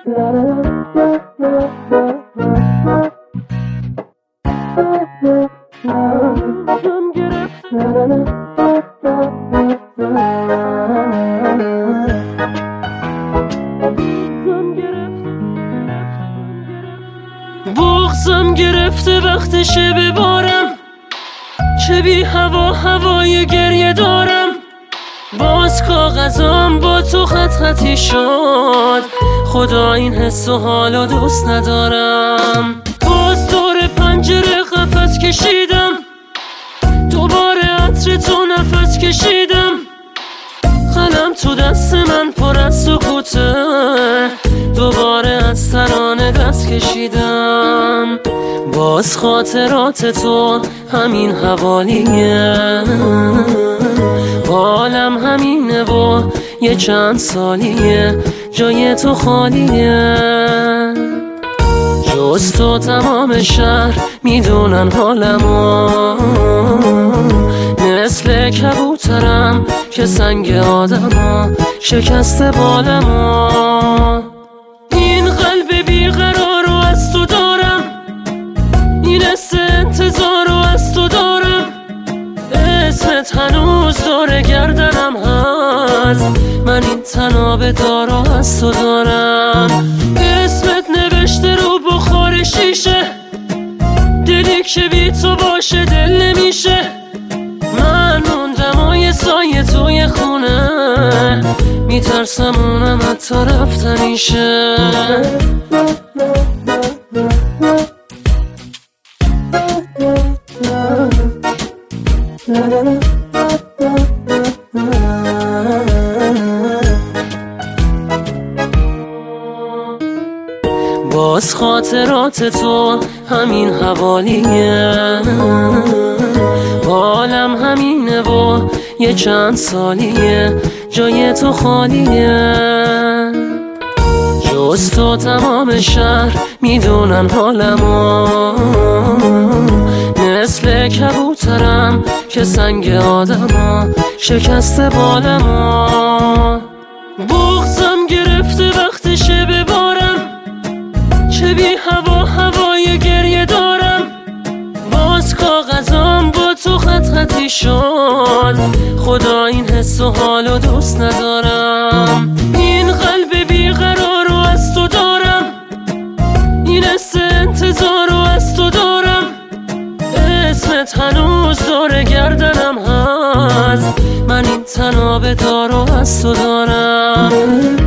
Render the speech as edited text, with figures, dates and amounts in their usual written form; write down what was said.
بغضم گرفته وقتشه ببارم، چه بی هوا هوای گریه دارم. باز کاغذام با تو خط خطی شد، خدا این حس و حالو دوست ندارم. باز دور پنجره قفس کشیدم، دوباره عطر تو نفس کشیدم. قلم تو دست من پر از سکوته، دوباره از ترانه دست کشیدم. باز خاطرات تو همین حوالیه، حالم همینه و یه چند سالیه جای تو خالیه. جز تو تمام شهر میدونن حالمو، مثل کبوترم که سنگ آدمو شکسته بالمو. این قلب بیقرارو از تو دارم، این حس انتظارو از تو دارم. اسمت هنوز دور گردنم هست، من این تناب دارو از تو دارم. اسمت نوشته رو بخار شیشه، دلی که بی تو باشه دل نمیشه. من موندم و یه سایه توی خونه، میترسم اونم حتی رفتنیشه. باز خاطرات تو همین حوالیه، حالم همینه و یه چند سالیه جای تو خالیه. جز تو تمام شهر میدونن حالمو، مثل کبوترم که سنگ آدمو شکسته بالمو. بغضم گرفته وقتشه ببارم، چه بی هوا هوای گریه دارم. باز کاغذام با تو خط خطی شد، خدا این حس و حالو دوست ندارم. این قلب بیقرارو از تو دارم، این حس انتظارو از تو دارم. اسمت هنوز دور گردنم هست، من این تناب دارو از تو دارم.